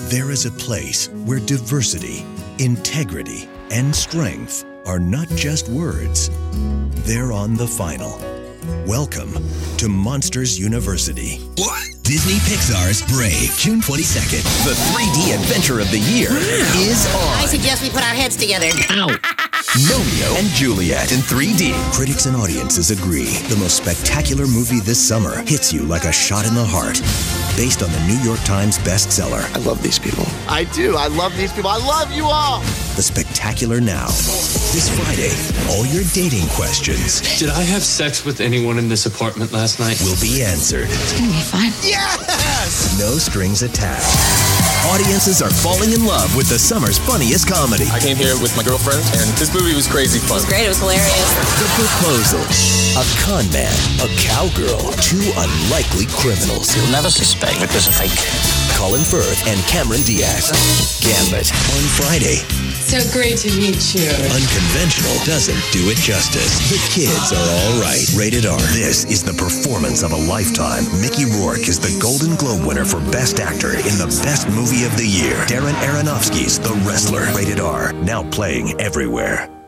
There is a place where diversity, integrity, and strength are not just words. They're on the final. Welcome to Monsters University. What? Disney Pixar's Brave, June 22nd. The 3D adventure of the year is on. I suggest we put our heads together. Ow. Romeo and Juliet in 3D. Critics and audiences agree the most spectacular movie this summer hits you like a shot in the heart. Based on the New York Times bestseller. I love these people. I do. I love these people. I love you all. The Spectacular Now. This Friday, all your dating questions. Did I have sex with anyone in this apartment last night? Will be answered. It's gonna be fine. Yes! No strings attached. Audiences are falling in love with the summer's funniest comedy. I came here with my girlfriend, and this movie was crazy fun. It was great. It was hilarious. The Proposal. A con man, a cowgirl, two unlikely criminals. You'll never suspect it was a fake. Colin Firth and Cameron Diaz. Gambit on Friday. So great to meet you. Unconventional doesn't do it justice. The kids are all right. Rated R. This is the performance of a lifetime. Mickey Rourke is the Golden Globe winner for Best Actor in the Best Movie of the Year. Darren Aronofsky's The Wrestler. Rated R. Now playing everywhere.